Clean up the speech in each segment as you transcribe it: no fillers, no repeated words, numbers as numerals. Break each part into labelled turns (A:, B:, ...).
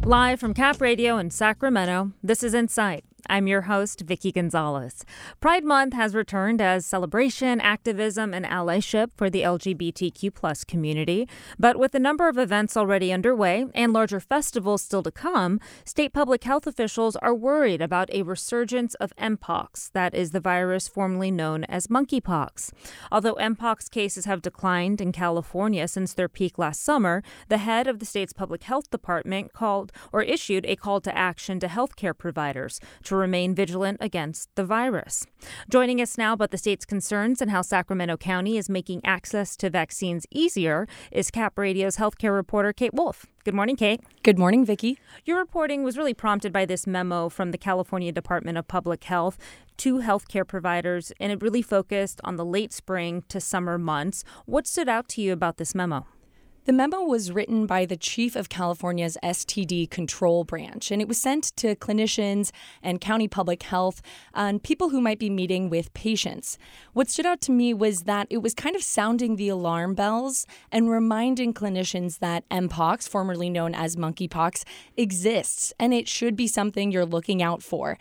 A: Live from Cap Radio in Sacramento, this is Insight. I'm your host, Vicky Gonzalez. Pride Month has returned as celebration, activism, and allyship for the LGBTQ+ community. But with a number of events already underway and larger festivals still to come, state public health officials are worried about a resurgence of Mpox, that is the virus formerly known as monkeypox. Although Mpox cases have declined in California since their peak last summer, the head of the state's public health department issued a call to action to healthcare providers to remain vigilant against the virus. Joining us now about the state's concerns and how Sacramento County is making access to vaccines easier is Cap Radio's healthcare reporter Kate Wolf. Good morning, Kate.
B: Good morning, Vicky.
A: Your reporting was really prompted by this memo from the California Department of Public Health to healthcare providers, and it really focused on the late spring to summer months. What stood out to you about this memo?
B: The memo was written by the chief of California's STD control branch, and it was sent to clinicians and county public health and people who might be meeting with patients. What stood out to me was that it was kind of sounding the alarm bells and reminding clinicians that Mpox, formerly known as monkeypox, exists, and it should be something you're looking out for.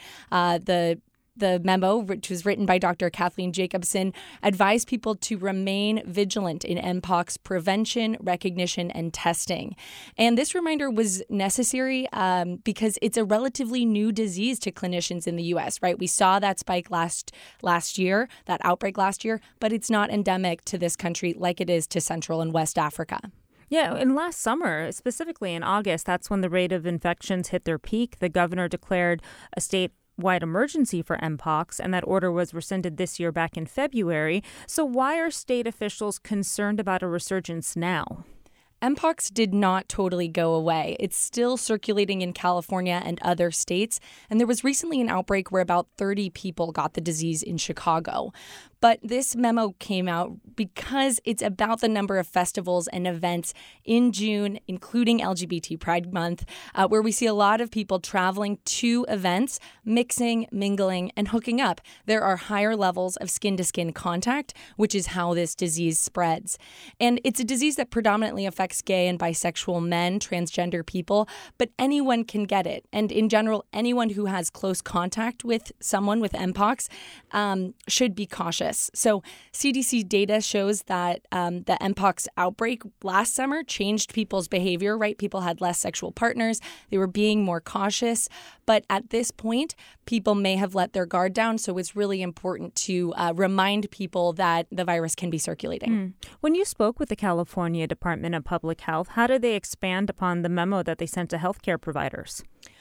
B: The memo, which was written by Dr. Kathleen Jacobson, advised people to remain vigilant in Mpox prevention, recognition, and testing. And this reminder was necessary because it's a relatively new disease to clinicians in the U.S., right? We saw that spike last year, that outbreak last year, but it's not endemic to this country like it is to Central and West Africa.
A: Yeah, and last summer, specifically in August, that's when the rate of infections hit their peak. The governor declared a statewide emergency for Mpox, and that order was rescinded this year back in February. So why are state officials concerned about a resurgence now?
B: Mpox did not totally go away. It's still circulating in California and other states, and there was recently an outbreak where about 30 people got the disease in Chicago. But this memo came out because it's about the number of festivals and events in June, including LGBT Pride Month, where we see a lot of people traveling to events, mixing, mingling, and hooking up. There are higher levels of skin-to-skin contact, which is how this disease spreads. And it's a disease that predominantly affects gay and bisexual men, transgender people, but anyone can get it. And in general, anyone who has close contact with someone with Mpox should be cautious. So CDC data shows that the Mpox outbreak last summer changed people's behavior, right? People had less sexual partners. They were being more cautious. But at this point, people may have let their guard down. So it's really important to remind people that the virus can be circulating.
A: When you spoke with the California Department of Public Health, how did they expand upon the memo that they sent to healthcare providers?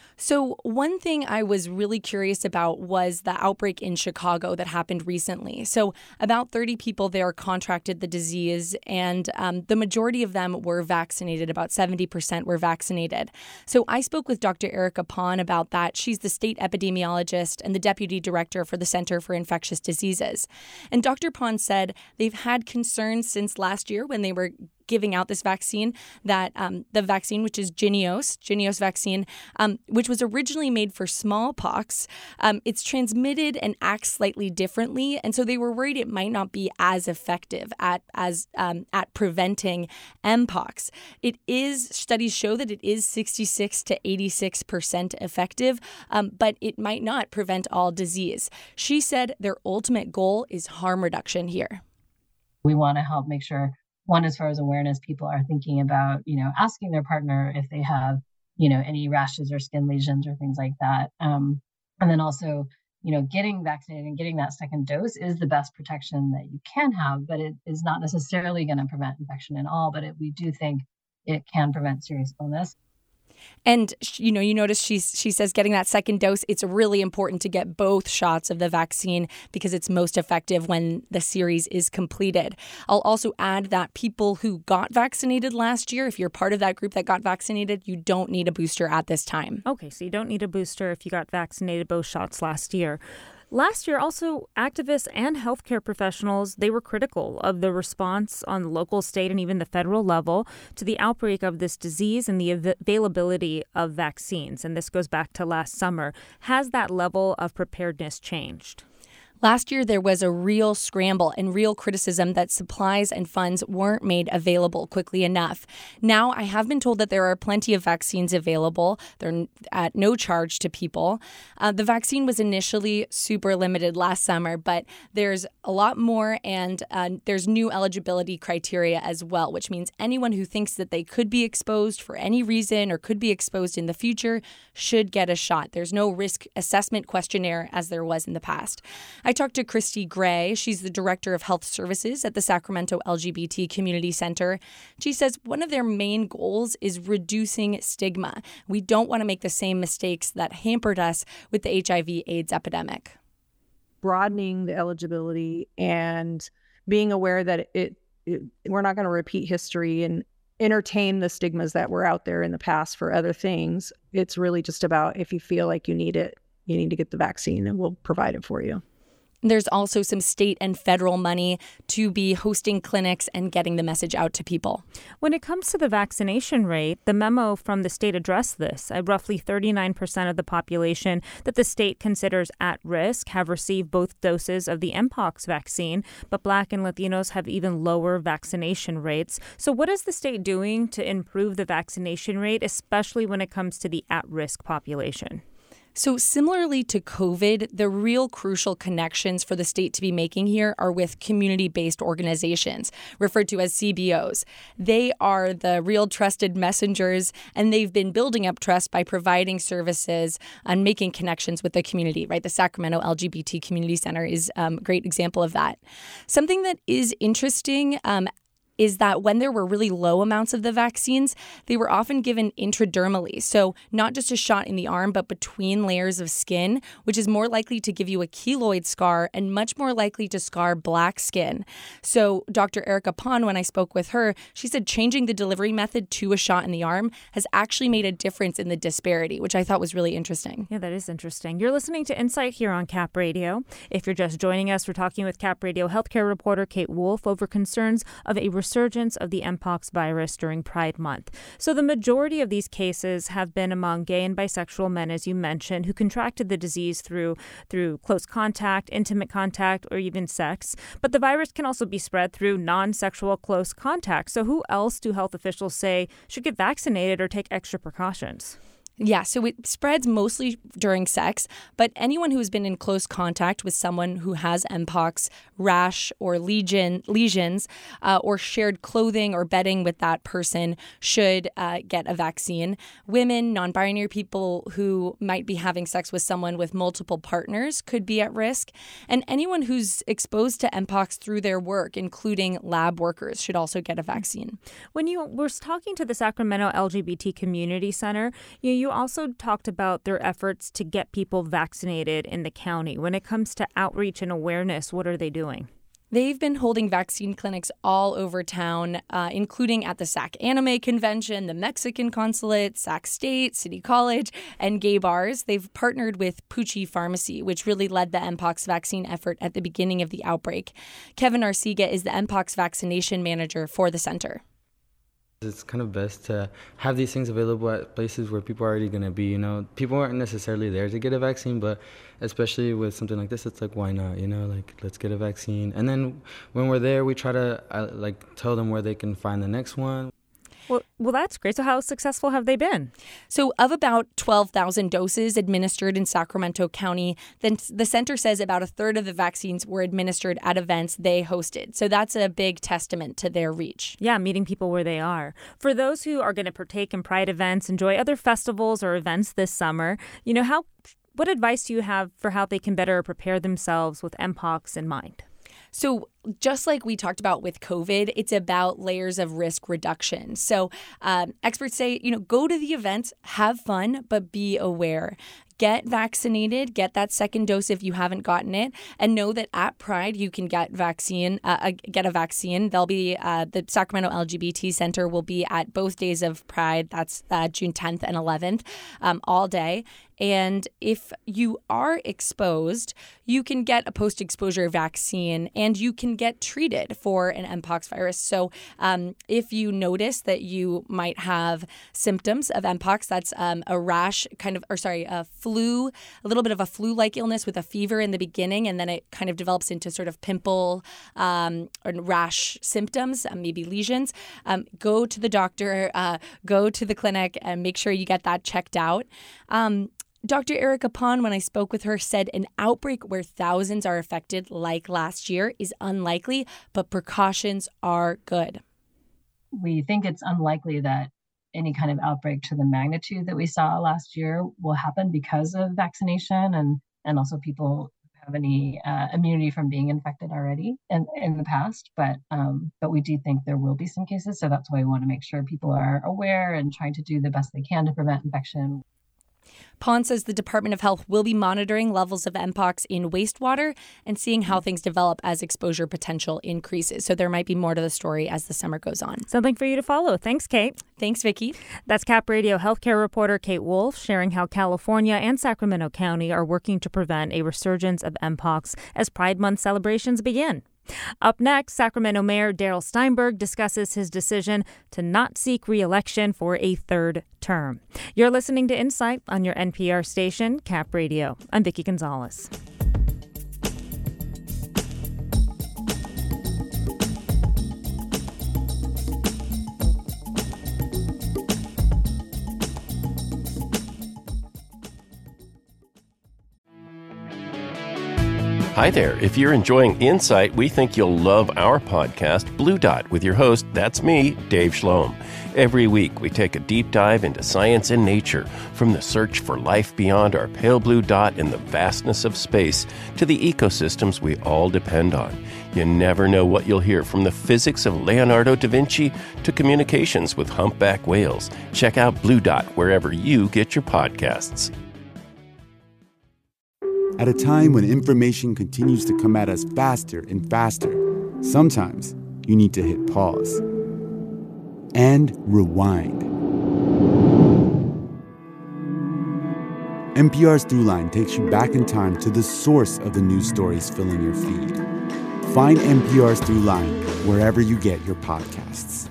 B: So one thing I was really curious about was the outbreak in Chicago that happened recently. So about 30 people there contracted the disease, and the majority of them were vaccinated. About 70% were vaccinated. So I spoke with Dr. Erica Pon about that. She's the state epidemiologist and the deputy director for the Center for Infectious Diseases. And Dr. Pon said they've had concerns since last year when they were giving out this vaccine, that the vaccine, which is Jynneos vaccine, which was originally made for smallpox, it's transmitted and acts slightly differently. And so they were worried it might not be as effective at preventing Mpox. Studies show that it is 66 to 86% effective, but it might not prevent all disease. She said their ultimate goal is harm reduction here.
C: We want to help make sure, one, as far as awareness, people are thinking about, asking their partner if they have, any rashes or skin lesions or things like that. And then also, getting vaccinated and getting that second dose is the best protection that you can have, but it is not necessarily going to prevent infection at all. But we do think it can prevent serious illness.
B: And, you notice she says getting that second dose, it's really important to get both shots of the vaccine because it's most effective when the series is completed. I'll also add that people who got vaccinated last year, if you're part of that group that got vaccinated, you don't need a booster at this time.
A: Okay, so you don't need a booster if you got vaccinated both shots last year. Last year, also, activists and healthcare professionals, they were critical of the response on the local, state, and even the federal level to the outbreak of this disease and the availability of vaccines. And this goes back to last summer. Has that level of preparedness changed?
B: Last year, there was a real scramble and real criticism that supplies and funds weren't made available quickly enough. Now, I have been told that there are plenty of vaccines available. They're at no charge to people. The vaccine was initially super limited last summer, but there's a lot more, and there's new eligibility criteria as well, which means anyone who thinks that they could be exposed for any reason or could be exposed in the future should get a shot. There's no risk assessment questionnaire as there was in the past. I talked to Christy Gray. She's the Director of Health Services at the Sacramento LGBT Community Center. She says one of their main goals is reducing stigma. We don't want to make the same mistakes that hampered us with the HIV/AIDS epidemic.
D: Broadening the eligibility and being aware that we're not going to repeat history and entertain the stigmas that were out there in the past for other things. It's really just about, if you feel like you need it, you need to get the vaccine, and we'll provide it for you.
B: There's also some state and federal money to be hosting clinics and getting the message out to people.
A: When it comes to the vaccination rate, the memo from the state addressed this. Roughly 39% of the population that the state considers at risk have received both doses of the Mpox vaccine, but Black and Latinos have even lower vaccination rates. So what is the state doing to improve the vaccination rate, especially when it comes to the at-risk population?
B: So similarly to COVID, the real crucial connections for the state to be making here are with community-based organizations, referred to as CBOs. They are the real trusted messengers, and they've been building up trust by providing services and making connections with the community, right? The Sacramento LGBT Community Center is a great example of that. Something that is interesting is that when there were really low amounts of the vaccines, they were often given intradermally. So not just a shot in the arm, but between layers of skin, which is more likely to give you a keloid scar and much more likely to scar Black skin. So Dr. Erica Pond, when I spoke with her, she said changing the delivery method to a shot in the arm has actually made a difference in the disparity, which I thought was really interesting.
A: Yeah, that is interesting. You're listening to Insight here on Cap Radio. If you're just joining us, we're talking with Cap Radio healthcare reporter Kate Wolf over concerns of a resurgence of the Mpox virus during Pride Month. So the majority of these cases have been among gay and bisexual men, as you mentioned, who contracted the disease through close contact, intimate contact, or even sex. But the virus can also be spread through non-sexual close contact. So who else do health officials say should get vaccinated or take extra precautions?
B: Yeah, so it spreads mostly during sex, but anyone who has been in close contact with someone who has Mpox, rash, or lesions, or shared clothing or bedding with that person should get a vaccine. Women, non-binary people who might be having sex with someone with multiple partners could be at risk. And anyone who's exposed to Mpox through their work, including lab workers, should also get a vaccine.
A: When you were talking to the Sacramento LGBT Community Center, you also talked about their efforts to get people vaccinated in the county. When it comes to outreach and awareness, what are they doing?
B: They've been holding vaccine clinics all over town, including at the Sac Anime Convention, the Mexican Consulate, Sac State, City College, and gay bars. They've partnered with Pucci Pharmacy, which really led the Mpox vaccine effort at the beginning of the outbreak. Kevin Arcega is the Mpox vaccination manager for the center.
E: It's kind of best to have these things available at places where people are already going to be, People aren't necessarily there to get a vaccine, but especially with something like this, it's like, why not, let's get a vaccine. And then when we're there, we try to, tell them where they can find the next one.
A: Well, that's great. So how successful have they been?
B: So of about 12,000 doses administered in Sacramento County, then the center says about a third of the vaccines were administered at events they hosted. So that's a big testament to their reach.
A: Yeah, meeting people where they are. For those who are going to partake in Pride events, enjoy other festivals or events this summer, what advice do you have for how they can better prepare themselves with Mpox in mind?
B: So just like we talked about with COVID, it's about layers of risk reduction. So experts say, go to the events, have fun, but be aware. Get vaccinated, get that second dose if you haven't gotten it, and know that at Pride you can get a vaccine. There'll be the Sacramento LGBT Center will be at both days of Pride. That's June 10th and 11th, all day. And if you are exposed, you can get a post-exposure vaccine and you can get treated for an Mpox virus. So if you notice that you might have symptoms of Mpox, that's a rash, a flu, a little bit of a flu-like illness with a fever in the beginning, and then it kind of develops into sort of pimple or rash symptoms, maybe lesions, go to the doctor, go to the clinic, and make sure you get that checked out. Dr. Erica Pon, when I spoke with her, said an outbreak where thousands are affected, like last year, is unlikely, but precautions are good.
C: We think it's unlikely that any kind of outbreak to the magnitude that we saw last year will happen because of vaccination and also people have any immunity from being infected already in the past. But we do think there will be some cases. So that's why we want to make sure people are aware and trying to do the best they can to prevent infection.
B: Pon says the Department of Health will be monitoring levels of Mpox in wastewater and seeing how things develop as exposure potential increases. So there might be more to the story as the summer goes on.
A: Something for you to follow. Thanks, Kate.
B: Thanks, Vicki.
A: That's Cap Radio healthcare reporter Kate Wolf sharing how California and Sacramento County are working to prevent a resurgence of Mpox as Pride Month celebrations begin. Up next, Sacramento Mayor Darrell Steinberg discusses his decision to not seek re-election for a third term. You're listening to Insight on your NPR station, Cap Radio. I'm Vicki Gonzalez.
F: Hi there. If you're enjoying Insight, we think you'll love our podcast, Blue Dot, with your host, that's me, Dave Schlom. Every week, we take a deep dive into science and nature, from the search for life beyond our pale blue dot in the vastness of space to the ecosystems we all depend on. You never know what you'll hear, from the physics of Leonardo da Vinci to communications with humpback whales. Check out Blue Dot wherever you get your podcasts.
G: At a time when information continues to come at us faster and faster, sometimes you need to hit pause and rewind. NPR's Throughline takes you back in time to the source of the news stories filling your feed. Find NPR's Throughline wherever you get your podcasts.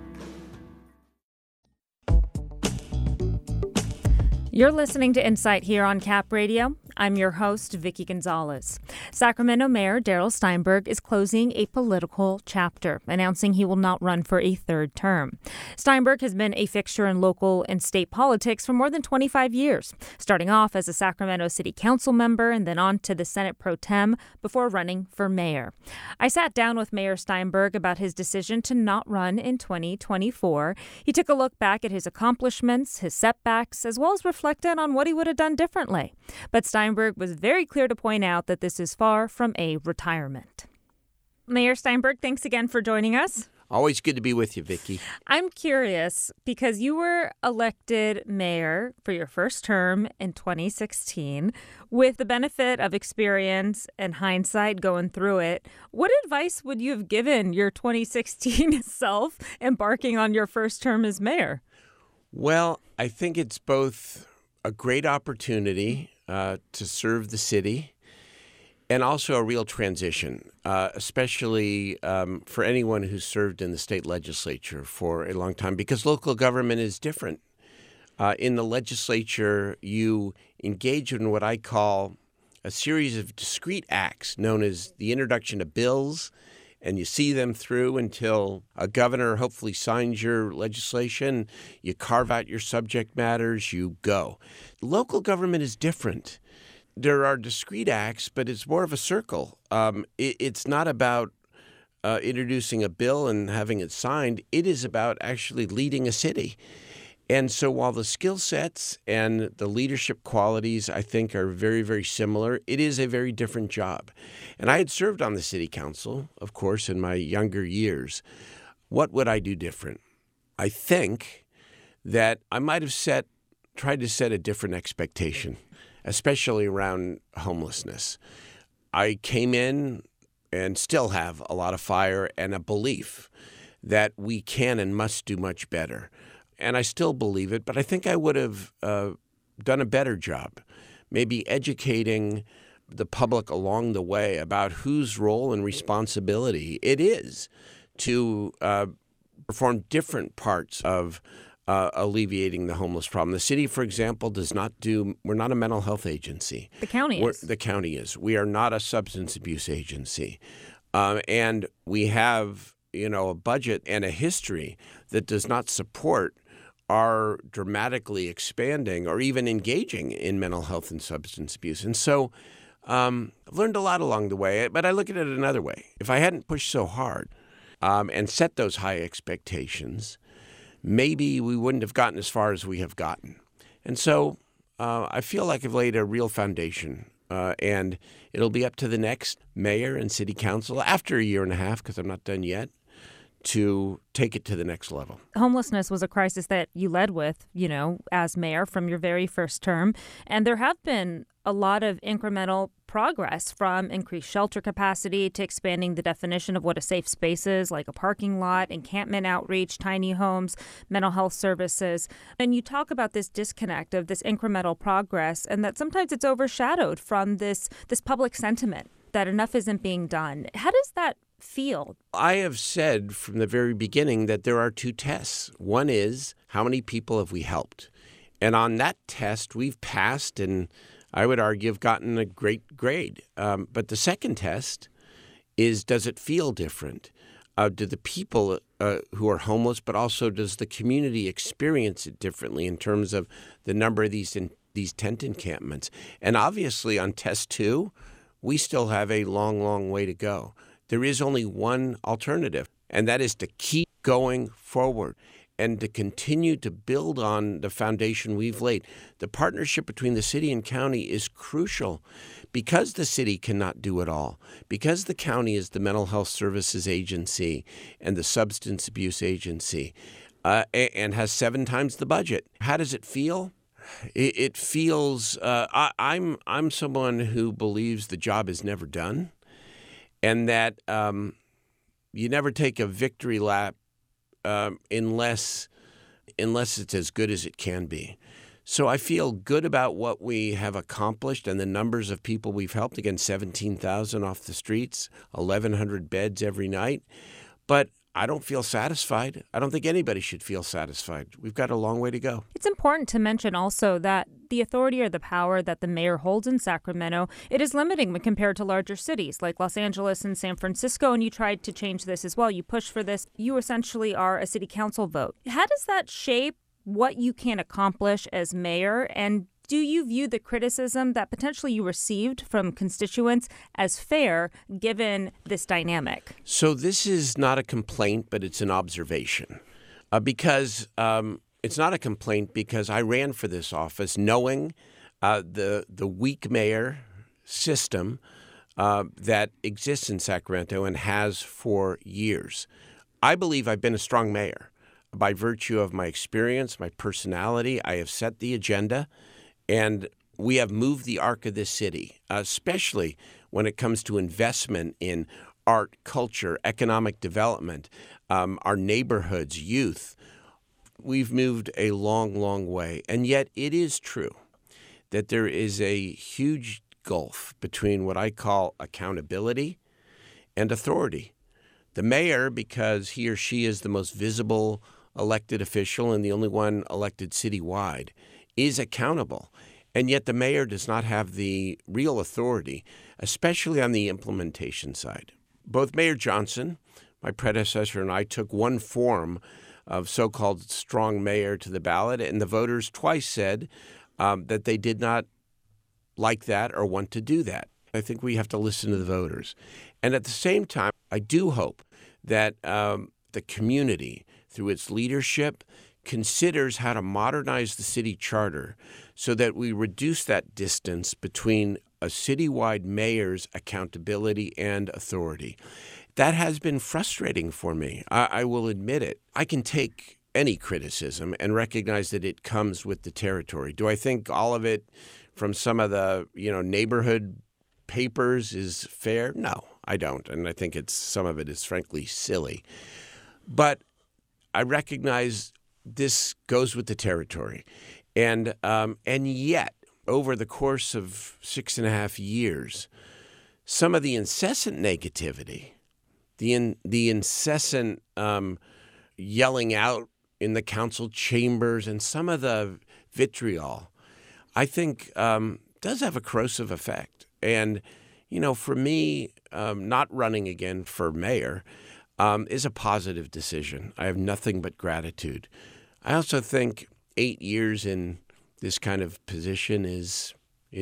A: You're listening to Insight here on Cap Radio. I'm your host, Vicki Gonzalez. Sacramento Mayor Darrell Steinberg is closing a political chapter, announcing he will not run for a third term. Steinberg has been a fixture in local and state politics for more than 25 years, starting off as a Sacramento City Council member and then on to the Senate pro tem before running for mayor. I sat down with Mayor Steinberg about his decision to not run in 2024. He took a look back at his accomplishments, his setbacks, as well as reflected on what he would have done differently. But Steinberg was very clear to point out that this is far from a retirement. Mayor Steinberg, thanks again for joining us.
H: Always good to be with you, Vicki.
A: I'm curious because you were elected mayor for your first term in 2016. With the benefit of experience and hindsight going through it, what advice would you have given your 2016 self embarking on your first term as mayor?
H: Well, I think it's both a great opportunity to serve the city and also a real transition, especially for anyone who's served in the state legislature for a long time, because local government is different. In the legislature, you engage in what I call a series of discrete acts known as the introduction of bills, and you see them through until a governor hopefully signs your legislation. You carve out your subject matters, you go. Local government is different. There are discrete acts, but it's more of a circle. It's not about introducing a bill and having it signed. It is about actually leading a city. And so while the skill sets and the leadership qualities, I think, are very, very similar, it is a very different job. And I had served on the city council, of course, in my younger years. What would I do different? I think that I might have tried to set a different expectation, especially around homelessness. I came in and still have a lot of fire and a belief that we can and must do much better. And I still believe it, but I think I would have done a better job, maybe educating the public along the way about whose role and responsibility it is to perform different parts of alleviating the homeless problem. The city, for example, we're not a mental health agency.
A: The county is.
H: The county is. We are not a substance abuse agency. And we have, a budget and a history that does not support our dramatically expanding or even engaging in mental health and substance abuse. And so I've learned a lot along the way, but I look at it another way. If I hadn't pushed so hard and set those high expectations, maybe we wouldn't have gotten as far as we have gotten. And so I feel like I've laid a real foundation, and it'll be up to the next mayor and city council after a year and a half, because I'm not done yet, to take it to the next level.
A: Homelessness was a crisis that you led with, as mayor from your very first term. And there have been a lot of incremental progress, from increased shelter capacity to expanding the definition of what a safe space is, like a parking lot, encampment outreach, tiny homes, mental health services. And you talk about this disconnect of this incremental progress, and that sometimes it's overshadowed from this public sentiment that enough isn't being done. How does that feel?
H: I have said from the very beginning that there are two tests. One is, how many people have we helped? And on that test, we've passed, and I would argue have gotten a great grade. But the second test is, does it feel different? Do the people who are homeless, but also does the community experience it differently in terms of the number of these tent encampments? And obviously on test 2, we still have a long, long way to go. There is only one alternative, and that is to keep going forward and to continue to build on the foundation we've laid. The partnership between the city and county is crucial because the city cannot do it all, because the county is the mental health services agency and the substance abuse agency, and has 7 times the budget. How does it feel? It feels, I'm someone who believes the job is never done, and that you never take a victory lap unless it's as good as it can be. So I feel good about what we have accomplished and the numbers of people we've helped. Again, 17,000 off the streets, 1,100 beds every night. But I don't feel satisfied. I don't think anybody should feel satisfied. We've got a long way to go.
A: It's important to mention also that the authority or the power that the mayor holds in Sacramento, it is limiting when compared to larger cities like Los Angeles and San Francisco. And you tried to change this as well. You pushed for this. You essentially are a city council vote. How does that shape what you can accomplish as mayor? And do you view the criticism that potentially you received from constituents as fair, given this dynamic?
H: So this is not a complaint, but it's an observation. Because it's not a complaint because I ran for this office knowing the weak mayor system that exists in Sacramento and has for years. I believe I've been a strong mayor. By virtue of my experience, my personality, I have set the agenda. And we have moved the arc of this city, especially when it comes to investment in art, culture, economic development, our neighborhoods, youth. We've moved a long, long way. And yet it is true that there is a huge gulf between what I call accountability and authority. The mayor, because he or she is the most visible elected official and the only one elected citywide, is accountable. And yet the mayor does not have the real authority, especially on the implementation side. Both Mayor Johnson, my predecessor, and I took one form of so-called strong mayor to the ballot, and the voters twice said that they did not like that or want to do that. I think we have to listen to the voters. And at the same time, I do hope that the community, through its leadership, considers how to modernize the city charter so that we reduce that distance between a citywide mayor's accountability and authority. That has been frustrating for me. I will admit it. I can take any criticism and recognize that it comes with the territory. Do I think all of it from some of the neighborhood papers is fair? No, I don't. And I think some of it is frankly silly. But I recognize this goes with the territory. And yet, over the course of 6.5 years, some of the incessant negativity, the incessant yelling out in the council chambers and some of the vitriol, I think does have a corrosive effect. And, for me, not running again for mayor is a positive decision. I have nothing but gratitude. I also think 8 years in this kind of position is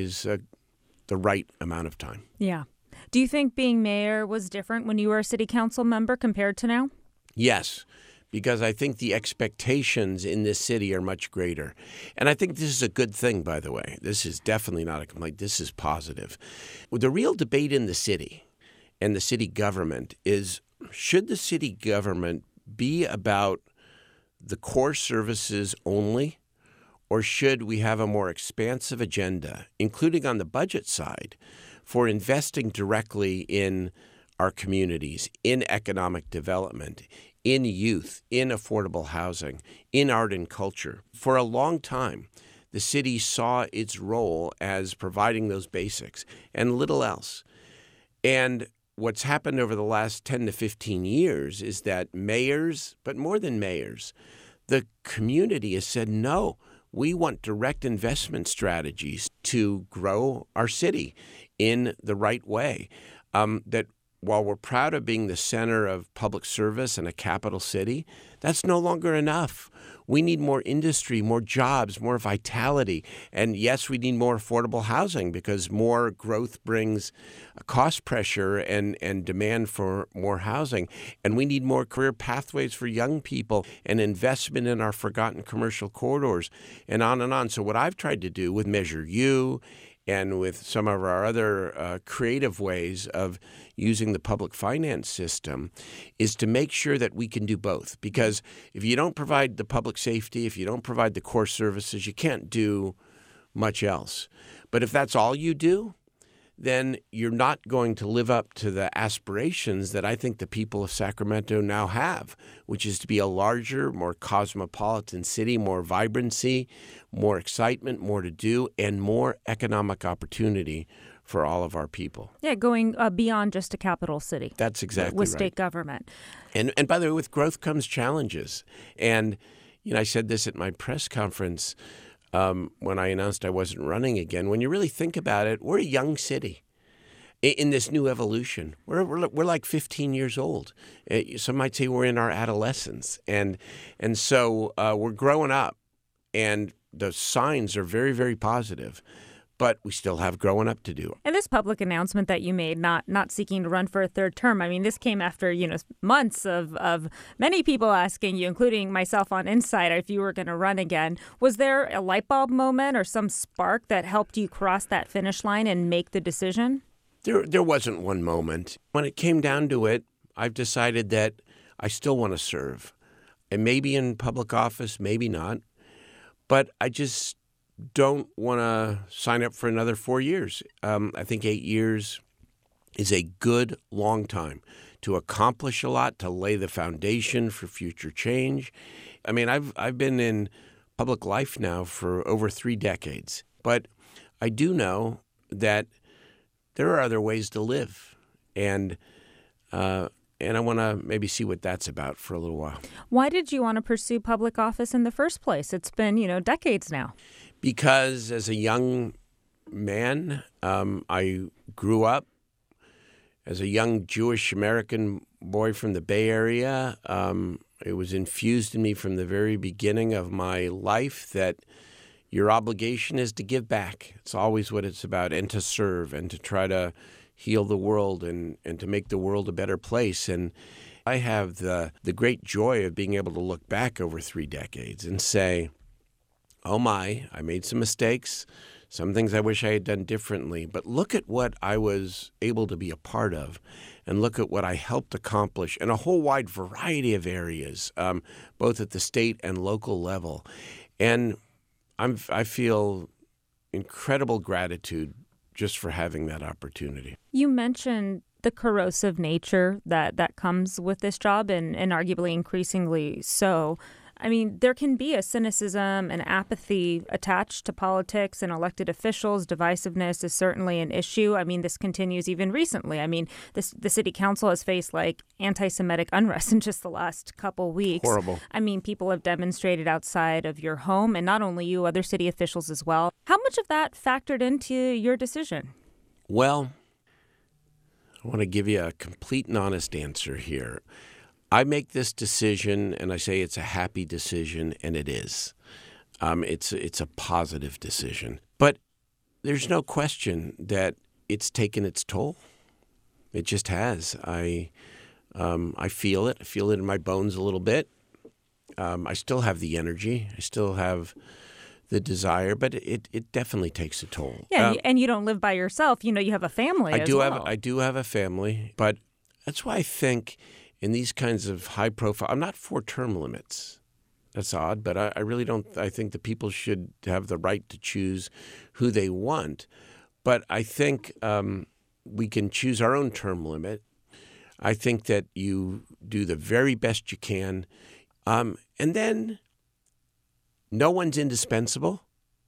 H: the right amount of time.
A: Yeah. Do you think being mayor was different when you were a city council member compared to now?
H: Yes, because I think the expectations in this city are much greater. And I think this is a good thing, by the way. This is definitely not a complaint. This is positive. The real debate in the city and the city government is, should the city government be about the core services only, or should we have a more expansive agenda, including on the budget side, for investing directly in our communities, in economic development, in youth, in affordable housing, in art and culture? For a long time, the city saw its role as providing those basics and little else. And what's happened over the last 10 to 15 years is that mayors, but more than mayors, the community has said, no, we want direct investment strategies to grow our city in the right way. That while we're proud of being the center of public service and a capital city, that's no longer enough. We need more industry, more jobs, more vitality. And yes, we need more affordable housing because more growth brings cost pressure and demand for more housing. And we need more career pathways for young people and investment in our forgotten commercial corridors and on and on. So what I've tried to do with Measure U and with some of our other creative ways of using the public finance system is to make sure that we can do both. Because if you don't provide the public safety, if you don't provide the core services, you can't do much else. But if that's all you do, then you're not going to live up to the aspirations that I think the people of Sacramento now have, which is to be a larger, more cosmopolitan city, more vibrancy, more excitement, more to do, and more economic opportunity for all of our people.
A: Yeah, going beyond just a capital city.
H: That's exactly
A: with
H: right.
A: State government.
H: And by the way, with growth comes challenges. And, I said this at my press conference when I announced I wasn't running again. When you really think about it, we're a young city in this new evolution. We're like 15 years old. Some might say we're in our adolescence. And so we're growing up, and the signs are very, very positive. But we still have growing up to do.
A: And this public announcement that you made, not seeking to run for a third term, I mean, this came after, months of many people asking you, including myself on Insight, if you were going to run again. Was there a light bulb moment or some spark that helped you cross that finish line and make the decision?
H: There wasn't one moment. When it came down to it, I've decided that I still want to serve. And maybe in public office, maybe not. But I just don't want to sign up for another 4 years. I think 8 years is a good long time to accomplish a lot, to lay the foundation for future change. I mean, I've been in public life now for over 3 decades, but I do know that there are other ways to live, and I want to maybe see what that's about for a little while.
A: Why did you want to pursue public office in the first place? It's been, decades now.
H: Because as a young man, I grew up as a young Jewish American boy from the Bay Area. It was infused in me from the very beginning of my life that your obligation is to give back. It's always what it's about, and to serve and to try to heal the world and to make the world a better place. And I have the great joy of being able to look back over 3 decades and say, oh my, I made some mistakes, some things I wish I had done differently, but look at what I was able to be a part of, and look at what I helped accomplish in a whole wide variety of areas, both at the state and local level. And I feel incredible gratitude just for having that opportunity.
A: You mentioned the corrosive nature that comes with this job, and arguably increasingly so. I mean, there can be a cynicism and apathy attached to politics and elected officials. Divisiveness is certainly an issue. I mean, this continues even recently. I mean, the city council has faced like anti-Semitic unrest in just the last couple weeks.
H: Horrible.
A: I mean, people have demonstrated outside of your home, and not only you, other city officials as well. How much of that factored into your decision? Well,
H: I want to give you a complete and honest answer here. I make this decision, and I say it's a happy decision, and it is. It's a positive decision. But there's no question that it's taken its toll. It just has. I feel it. I feel it in my bones a little bit. I still have the energy. I still have the desire, but it definitely takes a toll.
A: Yeah, and you don't live by yourself. You know, you have a family as well.
H: I do have a family, but that's why I think in these kinds of high profile, I'm not for term limits. That's odd, but I really don't. I think the people should have the right to choose who they want. But I think we can choose our own term limit. I think that you do the very best you can. And then no one's indispensable.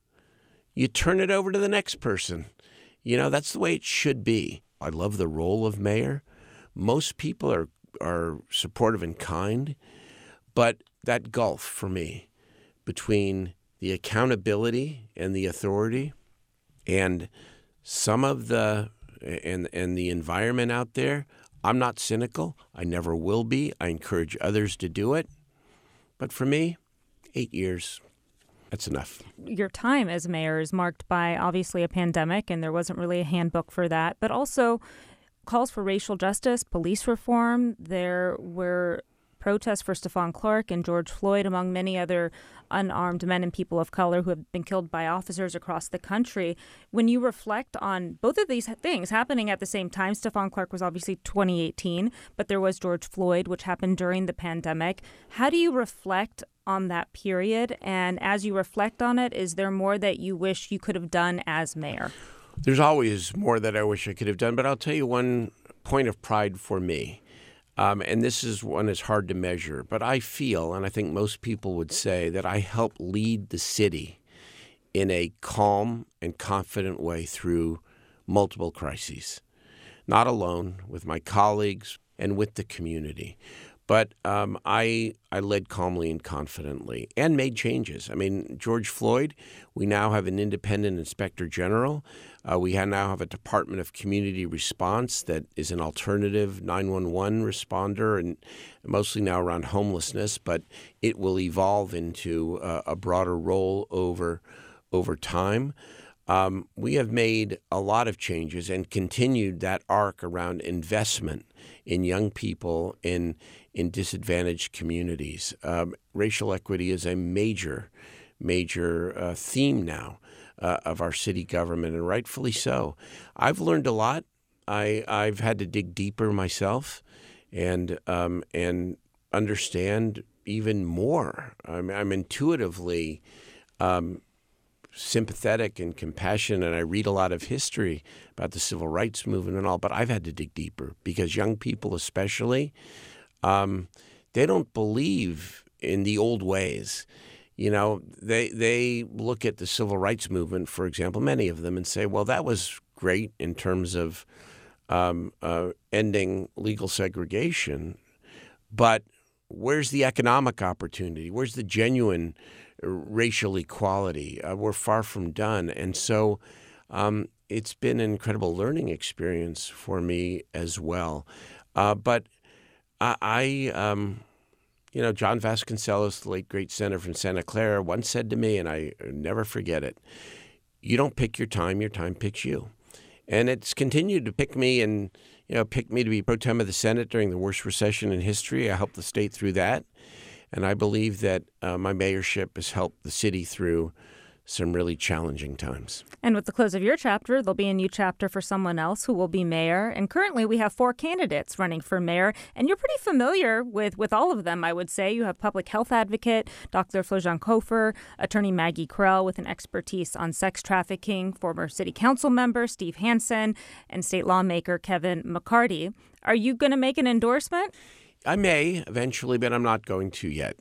H: You turn it over to the next person. You know, that's the way it should be. I love the role of mayor. Most people are supportive and kind, but that gulf for me between the accountability and the authority and some of the and the environment out there, I'm not cynical. I never will be. I encourage others to do it. But for me, 8 years, that's enough.
A: Your time as mayor is marked by obviously a pandemic, and there wasn't really a handbook for that, but also calls for racial justice, police reform. There were protests for Stephon Clark and George Floyd, among many other unarmed men and people of color who have been killed by officers across the country. When you reflect on both of these things happening at the same time, Stephon Clark was obviously 2018, but there was George Floyd, which happened during the pandemic. How do you reflect on that period? And as you reflect on it, is there more that you wish you could have done as mayor?
H: There's always more that I wish I could have done, but I'll tell you one point of pride for me, and this is one that's hard to measure, but I feel, and I think most people would say, that I helped lead the city in a calm and confident way through multiple crises, not alone, with my colleagues and with the community. But I led calmly and confidently and made changes. I mean, George Floyd, we now have an independent inspector general. We now have a Department of Community Response that is an alternative 911 responder, and mostly now around homelessness, but it will evolve into a broader role over time. We have made a lot of changes and continued that arc around investment in young people in disadvantaged communities. Racial equity is a major theme now of our city government, and rightfully so. I've learned a lot. I've had to dig deeper myself and understand even more. I'm intuitively sympathetic and compassionate, and I read a lot of history about the civil rights movement and all, but I've had to dig deeper because young people especially, they don't believe in the old ways. You know, they look at the civil rights movement, for example, many of them, and say, well, that was great in terms of ending legal segregation, but where's the economic opportunity? Where's the genuine racial equality? We're far from done. And so it's been an incredible learning experience for me as well. But John Vasconcellos, the late great senator from Santa Clara, once said to me, and I never forget it, you don't pick your time picks you. And it's continued to pick me and, pick me to be pro tem of the Senate during the worst recession in history. I helped the state through that. And I believe that my mayorship has helped the city through some really challenging times.
A: And with the close of your chapter, there'll be a new chapter for someone else who will be mayor. And currently we have 4 candidates running for mayor. And you're pretty familiar with all of them, I would say. You have public health advocate Dr. Florjean Kofer, attorney Maggie Krell with an expertise on sex trafficking, former city council member Steve Hansen, and state lawmaker Kevin McCarty. Are you going to make an endorsement?
H: I may eventually, but I'm not going to yet.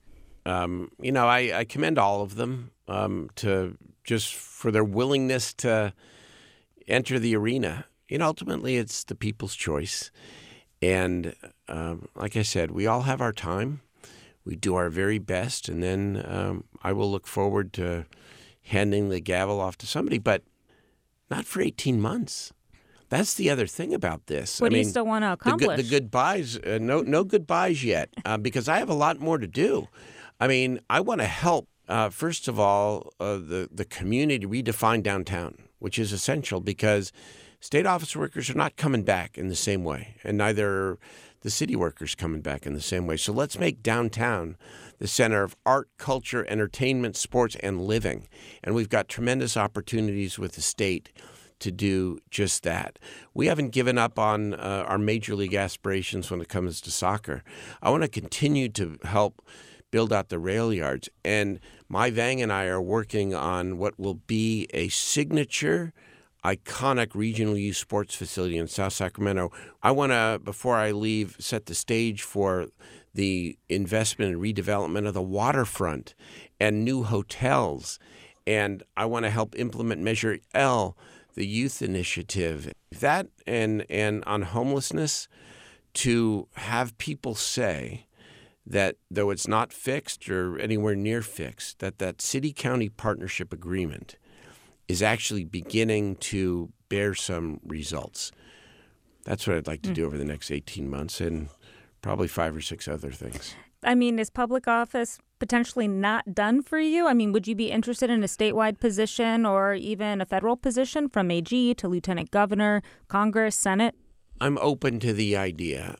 H: I commend all of them to just for their willingness to enter the arena. Ultimately, it's the people's choice. And like I said, we all have our time. We do our very best, and then I will look forward to handing the gavel off to somebody, but not for 18 months. That's the other thing about this.
A: What do you still want to accomplish?
H: The goodbyes, no goodbyes yet, because I have a lot more to do. I want to help, first of all, the community redefine downtown, which is essential because state office workers are not coming back in the same way, and neither are the city workers coming back in the same way. So let's make downtown the center of art, culture, entertainment, sports, and living. And we've got tremendous opportunities with the state to do just that. We haven't given up on our major league aspirations when it comes to soccer. I want to continue to help build out the rail yards. And Mai Vang and I are working on what will be a signature iconic regional youth sports facility in South Sacramento. I want to, before I leave, set the stage for the investment and redevelopment of the waterfront and new hotels. And I want to help implement Measure L, the youth initiative. That and on homelessness, to have people say that though it's not fixed or anywhere near fixed, that city-county partnership agreement is actually beginning to bear some results. That's what I'd like to do over the next 18 months and probably 5 or 6 other things.
A: Is public office potentially not done for you? Would you be interested in a statewide position or even a federal position from AG to lieutenant governor, Congress, Senate?
H: I'm open to the idea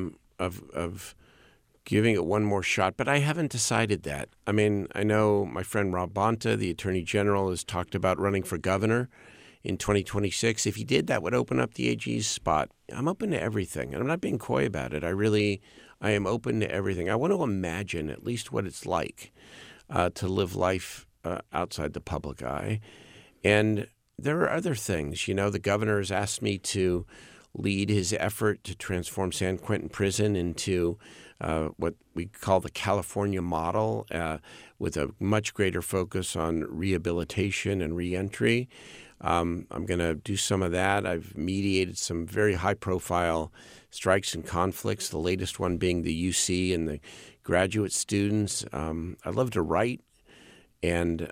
H: of giving it one more shot, but I haven't decided that. I know my friend Rob Bonta, the Attorney General, has talked about running for governor in 2026. If he did, that would open up the AG's spot. I'm open to everything, and I'm not being coy about it. I am open to everything. I want to imagine at least what it's like to live life outside the public eye. And there are other things. The governor has asked me to lead his effort to transform San Quentin Prison into what we call the California model, with a much greater focus on rehabilitation and reentry. I'm going to do some of that. I've mediated some very high-profile strikes and conflicts, the latest one being the UC and the graduate students. I love to write, and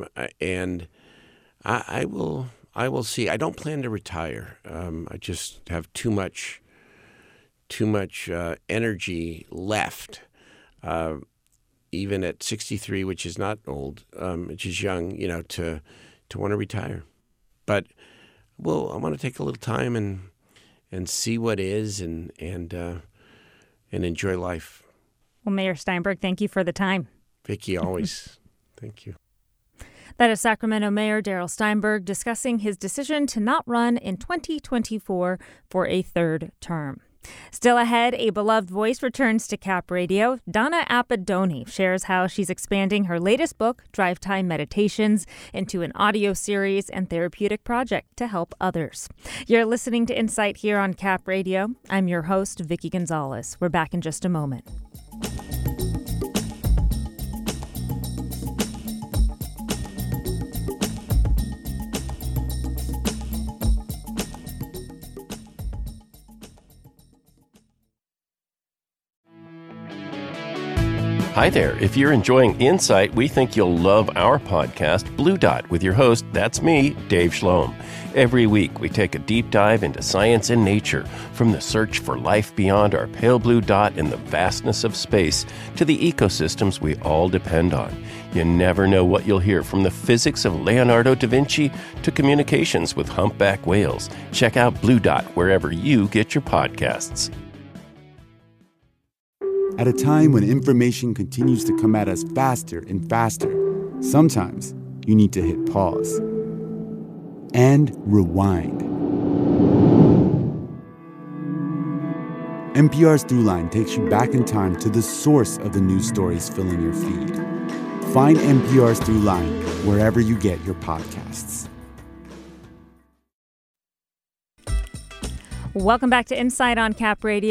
H: I will see. I don't plan to retire. I just have too much energy left, even at 63, which is not old, which is young, to want to retire. But I want to take a little time and see what is and enjoy life.
A: Well, Mayor Steinberg, thank you for the time.
H: Vicki, always. Thank you.
A: That is Sacramento Mayor Darrell Steinberg discussing his decision to not run in 2024 for a third term. Still ahead, a beloved voice returns to Cap Radio. Donna Appadoni shares how she's expanding her latest book, Drive Time Meditations, into an audio series and therapeutic project to help others. You're listening to Insight here on Cap Radio. I'm your host, Vicki Gonzalez. We're back in just a moment.
F: Hi there. If you're enjoying Insight, we think you'll love our podcast, Blue Dot, with your host, that's me, Dave Schloem. Every week, we take a deep dive into science and nature, from the search for life beyond our pale blue dot in the vastness of space to the ecosystems we all depend on. You never know what you'll hear, from the physics of Leonardo da Vinci to communications with humpback whales. Check out Blue Dot wherever you get your podcasts.
G: At a time when information continues to come at us faster and faster, sometimes you need to hit pause and rewind. NPR's Throughline takes you back in time to the source of the news stories filling your feed. Find NPR's Throughline wherever you get your podcasts.
A: Welcome back to Insight on Cap Radio.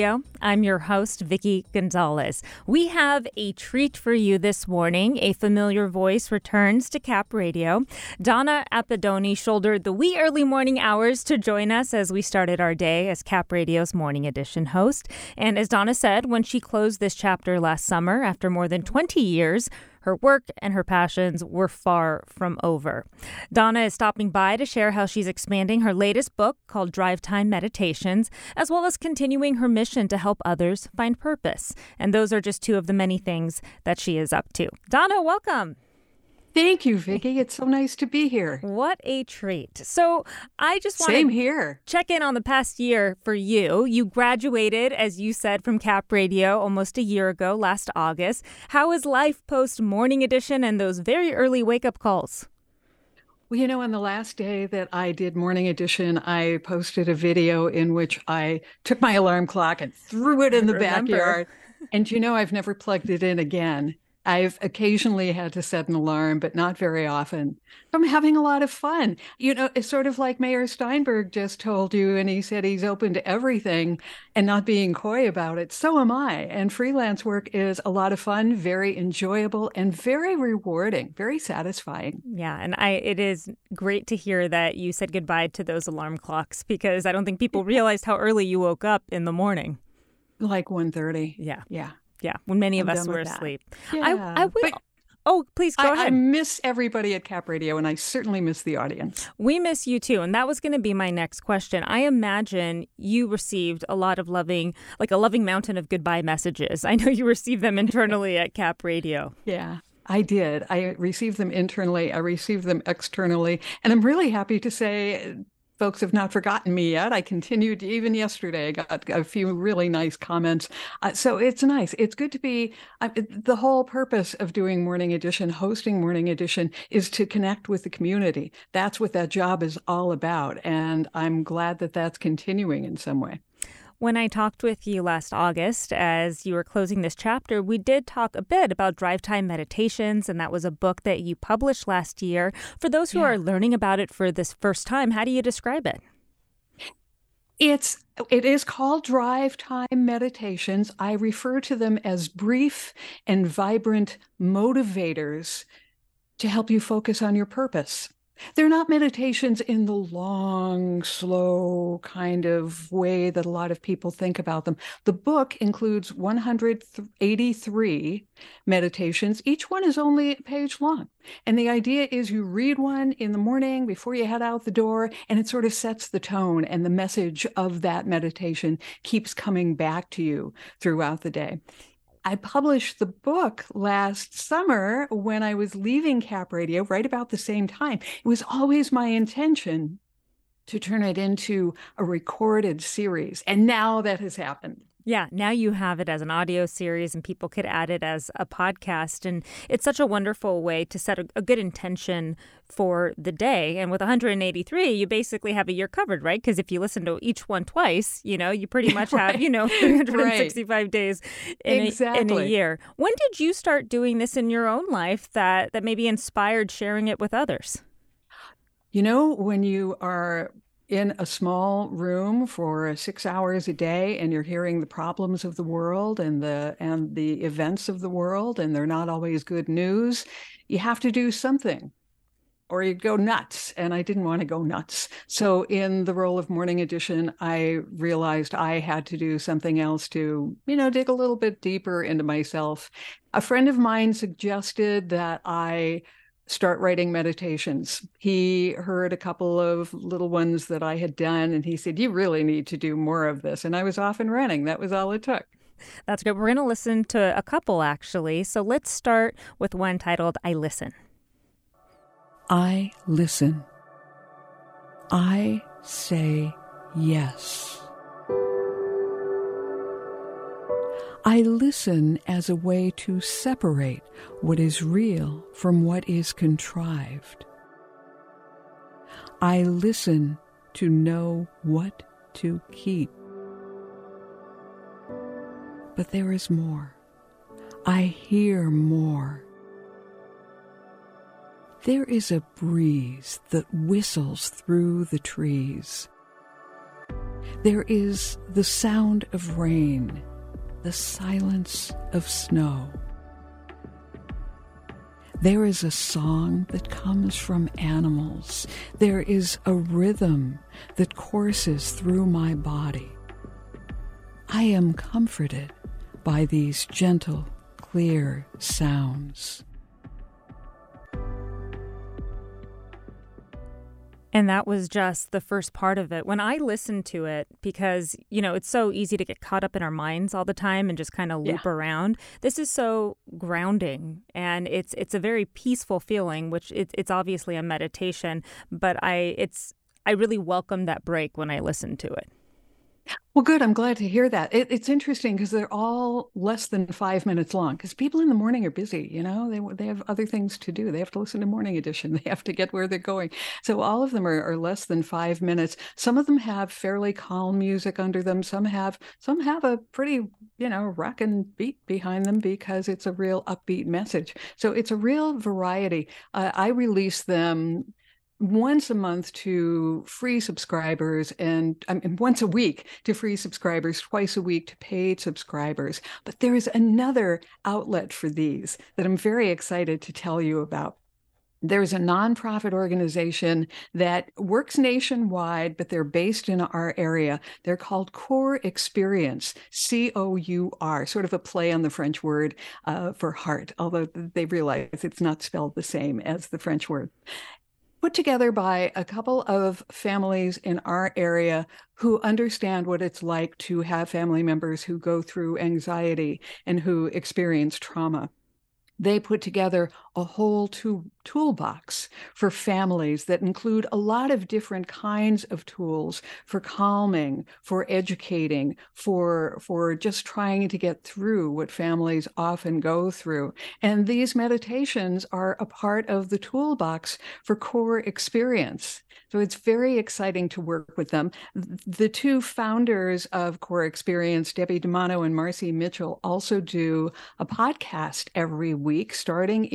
A: I'm your host, Vicki Gonzalez. We have a treat for you this morning. A familiar voice returns to Cap Radio. Donna Appadoni shouldered the wee early morning hours to join us as we started our day as Cap Radio's Morning Edition host. And as Donna said, when she closed this chapter last summer, after more than 20 years, her work and her passions were far from over. Donna is stopping by to share how she's expanding her latest book called Drive Time Meditations, as well as continuing her mission to help others find purpose. And those are just two of the many things that she is up to. Donna, welcome.
I: Thank you, Vicki. It's so nice to be here.
A: What a treat. So I just want
I: Same here.
A: Check in on the past year for you. You graduated, as you said, from Cap Radio almost a year ago, last August. How is life post Morning Edition and those very early wake-up calls?
I: Well, you know, on the last day that I did Morning Edition, I posted a video in which I took my alarm clock and threw it in the backyard. And you know, I've never plugged it in again. I've occasionally had to set an alarm, but not very often. I'm having a lot of fun. You know, it's sort of like Mayor Steinberg just told you, and he said he's open to everything and not being coy about it. So am I. And freelance work is a lot of fun, very enjoyable, and very rewarding, very satisfying.
A: Yeah, and it is great to hear that you said goodbye to those alarm clocks, because I don't think people realized how early you woke up in the morning.
I: Like 1:30.
A: Yeah. Yeah, when many of us were asleep.
I: Yeah.
A: I will. Please go ahead.
I: I miss everybody at Cap Radio, and I certainly miss the audience.
A: We miss you too, and that was going to be my next question. I imagine you received a lot of loving mountain of goodbye messages. I know you received them internally at Cap Radio.
I: Yeah. I did. I received them internally. I received them externally. And I'm really happy to say folks have not forgotten me yet. I continued even yesterday. I got a few really nice comments. So it's nice. It's good to be. The whole purpose of doing Morning Edition, hosting Morning Edition, is to connect with the community. That's what that job is all about. And I'm glad that that's continuing in some way.
A: When I talked with you last August, as you were closing this chapter, we did talk a bit about Drive Time Meditations, and that was a book that you published last year. For those who are learning about it for this first time, how do you describe it?
I: It is called Drive Time Meditations. I refer to them as brief and vibrant motivators to help you focus on your purpose. They're not meditations in the long, slow kind of way that a lot of people think about them. The book includes 183 meditations. Each one is only a page long. And the idea is you read one in the morning before you head out the door, and it sort of sets the tone, and the message of that meditation keeps coming back to you throughout the day. I published the book last summer when I was leaving Cap Radio, right about the same time. It was always my intention to turn it into a recorded series. And now that has happened.
A: Yeah, now you have it as an audio series and people could add it as a podcast. And it's such a wonderful way to set a good intention for the day. And with 183, you basically have a year covered, right? Because if you listen to each one twice, you pretty much have, 365 days in a year. When did you start doing this in your own life that maybe inspired sharing it with others?
I: When you are in a small room for 6 hours a day and you're hearing the problems of the world and the events of the world, and they're not always good news, you have to do something or you go nuts. And I didn't want to go nuts. So in the role of Morning Edition, I realized I had to do something else to, dig a little bit deeper into myself. A friend of mine suggested that I start writing meditations. He heard a couple of little ones that I had done, and he said, you really need to do more of this. And I was off and running. That was all it took.
A: That's good. We're going to listen to a couple, actually. So let's start with one titled, I Listen.
I: I listen. I say yes. I listen as a way to separate what is real from what is contrived. I listen to know what to keep. But there is more. I hear more. There is a breeze that whistles through the trees. There is the sound of rain the silence of snow. There is a song that comes from animals. There is a rhythm that courses through my body. I am comforted by these gentle, clear sounds.
A: And that was just the first part of it. When I listened to it, because, it's so easy to get caught up in our minds all the time and just kind of loop around. This is so grounding, and it's a very peaceful feeling, which it's obviously a meditation, but I really welcomed that break when I listened to it.
I: Well, good. I'm glad to hear that. It's interesting because they're all less than 5 minutes long, because people in the morning are busy. They have other things to do. They have to listen to Morning Edition. They have to get where they're going. So all of them are less than 5 minutes. Some of them have fairly calm music under them. Some have a pretty, rockin' beat behind them because it's a real upbeat message. So it's a real variety. I release them once a month to free subscribers, and once a week to free subscribers, twice a week to paid subscribers. But there is another outlet for these that I'm very excited to tell you about. There's a nonprofit organization that works nationwide, but they're based in our area. They're called Core Experience, C-O-U-R, sort of a play on the French word for heart, although they realize it's not spelled the same as the French word. Put together by a couple of families in our area who understand what it's like to have family members who go through anxiety and who experience trauma. They put together a whole toolbox for families that include a lot of different kinds of tools for calming, for educating, for just trying to get through what families often go through. And these meditations are a part of the toolbox for Core Experience. So it's very exciting to work with them. The two founders of Core Experience, Debbie DeMano and Marcy Mitchell, also do a podcast every week, starting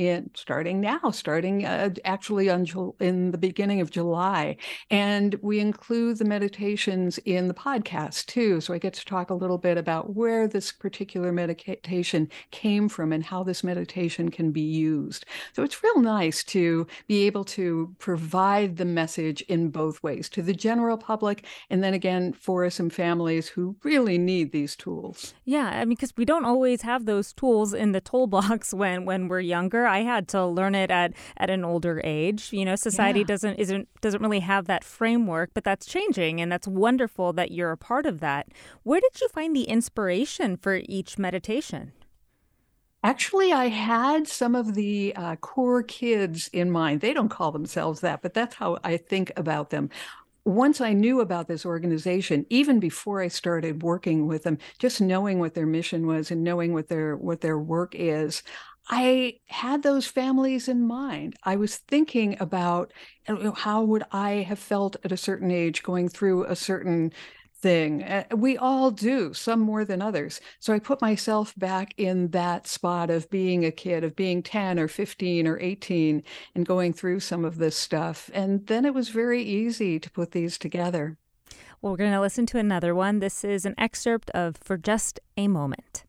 I: actually in the beginning of July. And we include the meditations in the podcast too. So I get to talk a little bit about where this particular meditation came from and how this meditation can be used. So it's real nice to be able to provide the message in both ways, to the general public, and then again for some families who really need these tools.
A: Yeah, because we don't always have those tools in the toolbox when we're younger. I had to learn it at an older age. Society doesn't really have that framework, but that's changing, and that's wonderful that you're a part of that. Where did you find the inspiration for each meditation?
I: Actually, I had some of the core kids in mind. They don't call themselves that, but that's how I think about them. Once I knew about this organization, even before I started working with them, just knowing what their mission was and knowing what their work is, I had those families in mind. I was thinking about how would I have felt at a certain age going through a certain thing. We all do, some more than others. So I put myself back in that spot of being a kid, of being 10 or 15 or 18 and going through some of this stuff. And then it was very easy to put these together.
A: Well, we're going to listen to another one. This is an excerpt of For Just a Moment.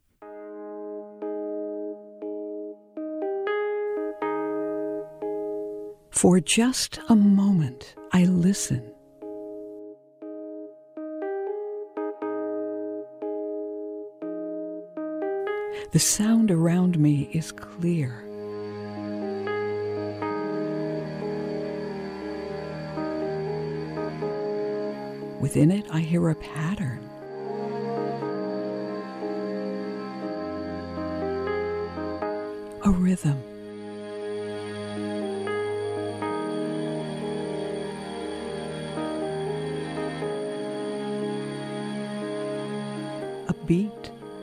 I: For just a moment, I listen. The sound around me is clear. Within it, I hear a pattern. A rhythm. A beat.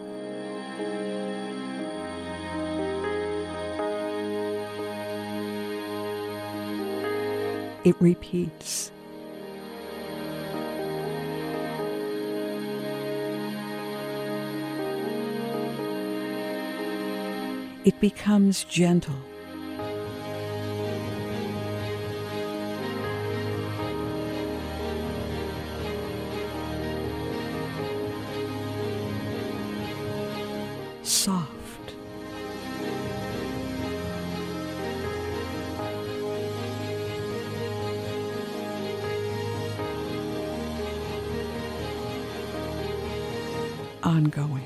I: It repeats. It becomes gentle. soft. Ongoing.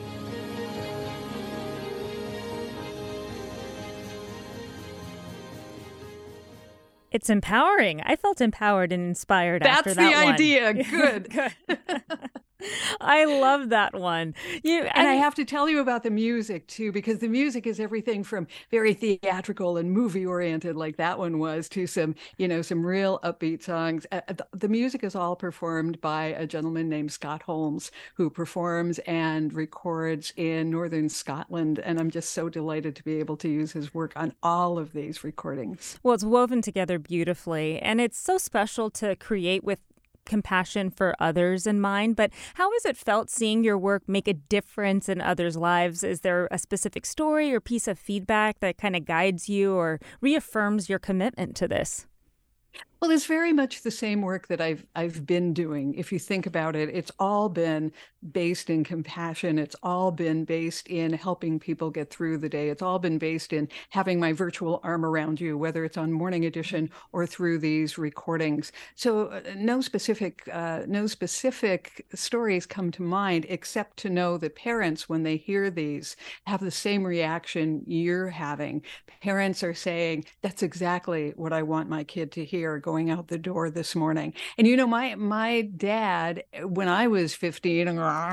A: It's empowering. I felt empowered and inspired after that one.
I: That's the idea. Good.
A: Good. I love that one.
I: I have to tell you about the music too, because the music is everything from very theatrical and movie oriented, like that one was, to some real upbeat songs. The music is all performed by a gentleman named Scott Holmes, who performs and records in northern Scotland. And I'm just so delighted to be able to use his work on all of these recordings.
A: Well, it's woven together beautifully, and it's so special to create with compassion for others in mind. But how has it felt seeing your work make a difference in others' lives? Is there a specific story or piece of feedback that kind of guides you or reaffirms your commitment to this?
I: Well, it's very much the same work that I've been doing. If you think about it, it's all been based in compassion. It's all been based in helping people get through the day. It's all been based in having my virtual arm around you, whether it's on Morning Edition or through these recordings. So no specific stories come to mind, except to know that parents, when they hear these, have the same reaction you're having. Parents are saying, that's exactly what I want my kid to hear going out the door this morning. And my dad, when I was 15,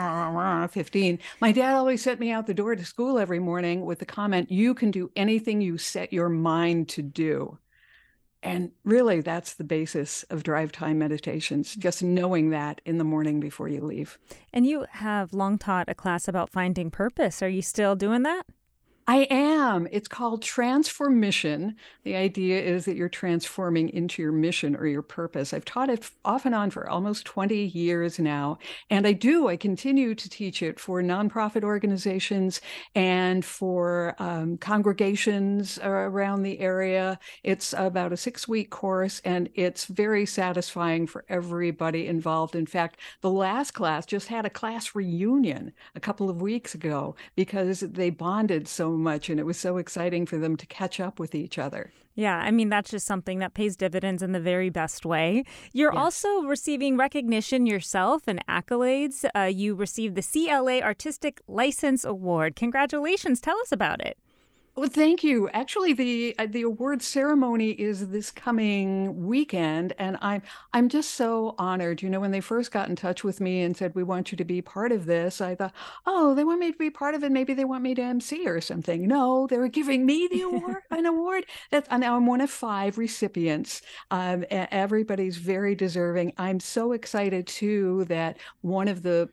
I: my dad always sent me out the door to school every morning with the comment, you can do anything you set your mind to do. And really, that's the basis of drive time meditations, just knowing that in the morning before you leave.
A: And you have long taught a class about finding purpose. Are you still doing that?
I: I am. It's called Transformission. The idea is that you're transforming into your mission or your purpose. I've taught it off and on for almost 20 years now. And I continue to teach it for nonprofit organizations and for congregations around the area. It's about a 6-week course, and it's very satisfying for everybody involved. In fact, the last class just had a class reunion a couple of weeks ago because they bonded so much, and it was so exciting for them to catch up with each other.
A: Yeah, I mean, that's just something that pays dividends in the very best way. You're also receiving recognition yourself and accolades. You received the CLA Artistic License Award. Congratulations. Tell us about it.
I: Well, thank you. Actually, the award ceremony is this coming weekend, and I'm just so honored. When they first got in touch with me and said, we want you to be part of this, I thought, oh, they want me to be part of it. Maybe they want me to MC or something. No, they were giving me the award, an award. Now I'm one of 5 recipients. Everybody's very deserving. I'm so excited, too, that one of the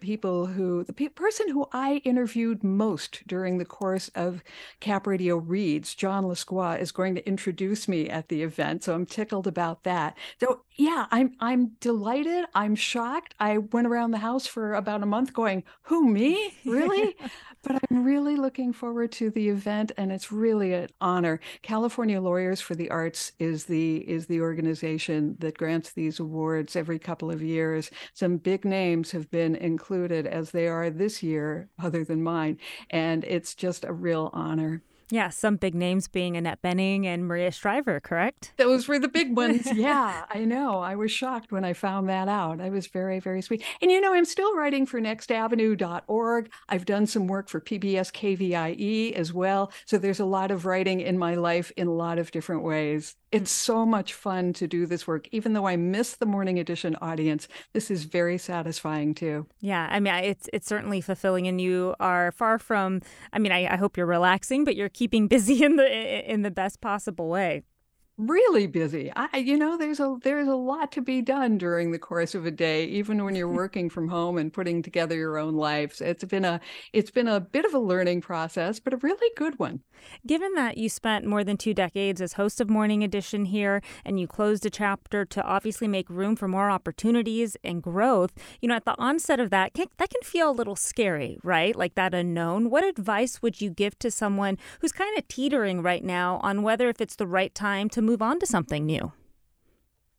I: person who I interviewed most during the course of Cap Radio Reads, John Lasqua, is going to introduce me at the event. So I'm tickled about that. So yeah, I'm delighted. I'm shocked. I went around the house for about a month going, who, me? Really? But I'm really looking forward to the event, and it's really an honor. California Lawyers for the Arts is the organization that grants these awards every couple of years. Some big names have been included, as they are this year, other than mine, and it's just a real honor.
A: Yeah, some big names being Annette Bening and Maria Shriver, correct?
I: Those were the big ones. Yeah, I know. I was shocked when I found that out. I was very, very sweet. And I'm still writing for nextavenue.org. I've done some work for PBS KVIE as well. So there's a lot of writing in my life in a lot of different ways. It's so much fun to do this work. Even though I miss the Morning Edition audience, this is very satisfying too.
A: Yeah, I mean, it's certainly fulfilling, and you are far from, I hope you're relaxing, but you're keeping busy in the best possible way.
I: Really busy. There's a lot to be done during the course of a day, even when you're working from home and putting together your own lives. It's been a bit of a learning process, but a really good one.
A: Given that you spent more than 2 decades as host of Morning Edition here, and you closed a chapter to obviously make room for more opportunities and growth, at the onset of that can feel a little scary, right? Like that unknown. What advice would you give to someone who's kind of teetering right now on whether if it's the right time to move on to something new?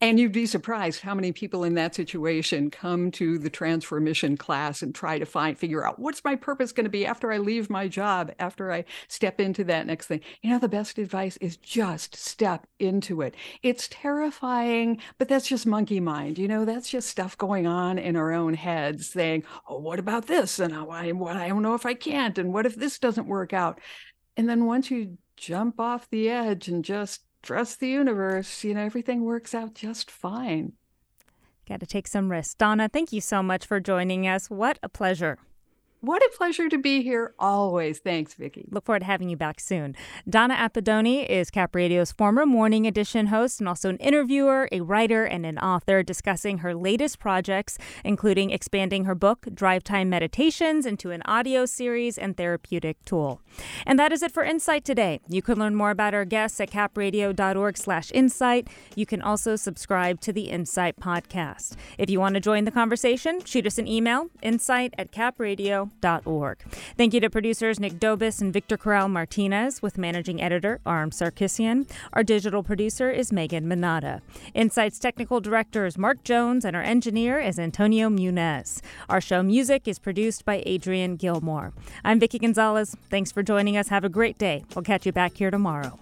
I: And you'd be surprised how many people in that situation come to the transformation class and try to figure out what's my purpose going to be after I leave my job, after I step into that next thing. The best advice is just step into it. It's terrifying, but that's just monkey mind. That's just stuff going on in our own heads saying, oh, what about this? And I don't know if I can't. And what if this doesn't work out? And then once you jump off the edge and just trust the universe, everything works out just fine.
A: Got to take some risks. Donna, thank you so much for joining us. What a pleasure.
I: What a pleasure to be here always. Thanks, Vicki.
A: Look forward to having you back soon. Donna Appadoni is Cap Radio's former Morning Edition host and also an interviewer, a writer, and an author discussing her latest projects, including expanding her book, Drive Time Meditations, into an audio series and therapeutic tool. And that is it for Insight today. You can learn more about our guests at capradio.org/insight. You can also subscribe to the Insight podcast. If you want to join the conversation, shoot us an email, insight@capradio.org. Thank you to producers Nick Dobis and Victor Corral Martinez, with managing editor Aram Sarkisian. Our digital producer is Megan Manada. Insight's technical director is Mark Jones, and our engineer is Antonio Munez. Our show music is produced by Adrian Gilmore. I'm Vicki Gonzalez. Thanks for joining us. Have a great day. We'll catch you back here tomorrow.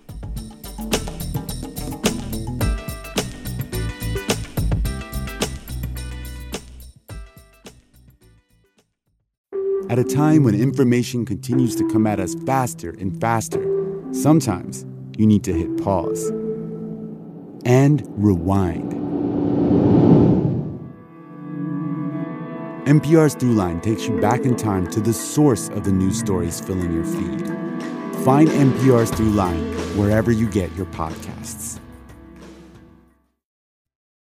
G: At a time when information continues to come at us faster and faster, sometimes you need to hit pause and rewind. NPR's Throughline takes you back in time to the source of the news stories filling your feed. Find NPR's Throughline wherever you get your podcasts.